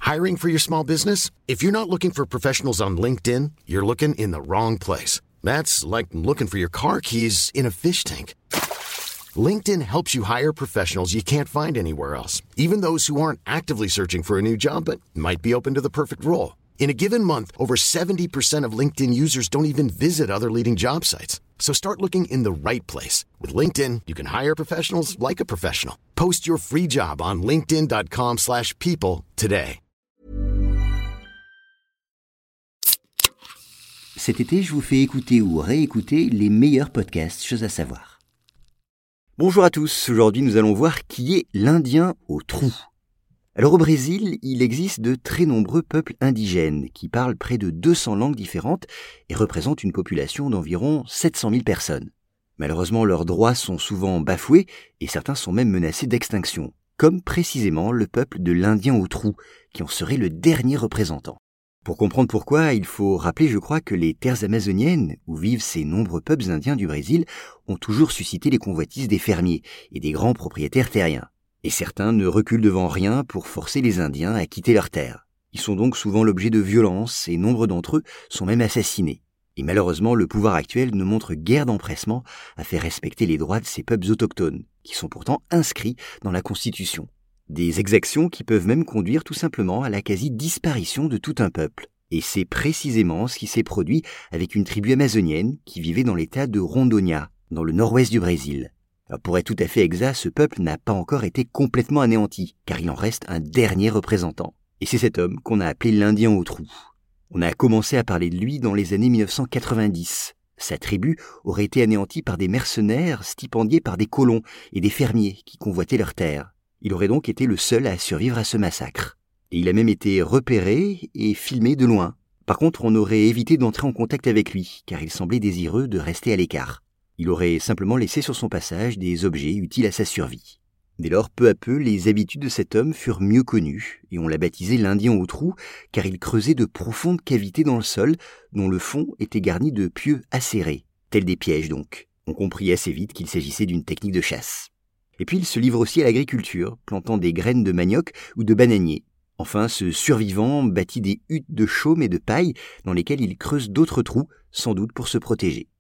Hiring for your small business? If you're not looking for professionals on LinkedIn, you're looking in the wrong place. That's like looking for your car keys in a fish tank. LinkedIn helps you hire professionals you can't find anywhere else, even those who aren't actively searching for a new job but might be open to the perfect role. In a given month, over 70% of LinkedIn users don't even visit other leading job sites. So start looking in the right place. With LinkedIn, you can hire professionals like a professional. Post your free job on linkedin.com/people today. Cet été, je vous fais écouter ou réécouter les meilleurs podcasts Choses à savoir. Bonjour à tous, aujourd'hui nous allons voir qui est l'Indien au trou. Alors au Brésil, il existe de très nombreux peuples indigènes qui parlent près de 200 langues différentes et représentent une population d'environ 700 000 personnes. Malheureusement, leurs droits sont souvent bafoués et certains sont même menacés d'extinction, comme précisément le peuple de l'Indien au trou, qui en serait le dernier représentant. Pour comprendre pourquoi, il faut rappeler, je crois, que les terres amazoniennes, où vivent ces nombreux peuples indiens du Brésil, ont toujours suscité les convoitises des fermiers et des grands propriétaires terriens. Et certains ne reculent devant rien pour forcer les Indiens à quitter leurs terres. Ils sont donc souvent l'objet de violences et nombre d'entre eux sont même assassinés. Et malheureusement, le pouvoir actuel ne montre guère d'empressement à faire respecter les droits de ces peuples autochtones, qui sont pourtant inscrits dans la Constitution. Des exactions qui peuvent même conduire tout simplement à la quasi-disparition de tout un peuple. Et c'est précisément ce qui s'est produit avec une tribu amazonienne qui vivait dans l'état de Rondônia, dans le nord-ouest du Brésil. Alors pour être tout à fait exact, ce peuple n'a pas encore été complètement anéanti, car il en reste un dernier représentant. Et c'est cet homme qu'on a appelé l'Indien au trou. On a commencé à parler de lui dans les années 1990. Sa tribu aurait été anéantie par des mercenaires stipendiés par des colons et des fermiers qui convoitaient leurs terres. Il aurait donc été le seul à survivre à ce massacre. Et il a même été repéré et filmé de loin. Par contre, on aurait évité d'entrer en contact avec lui, car il semblait désireux de rester à l'écart. Il aurait simplement laissé sur son passage des objets utiles à sa survie. Dès lors, peu à peu, les habitudes de cet homme furent mieux connues, et on l'a baptisé l'Indien au trou, car il creusait de profondes cavités dans le sol, dont le fond était garni de pieux acérés, tels des pièges donc. On comprit assez vite qu'il s'agissait d'une technique de chasse. Et puis il se livre aussi à l'agriculture, plantant des graines de manioc ou de bananier. Enfin, ce survivant bâtit des huttes de chaume et de paille dans lesquelles il creuse d'autres trous, sans doute pour se protéger.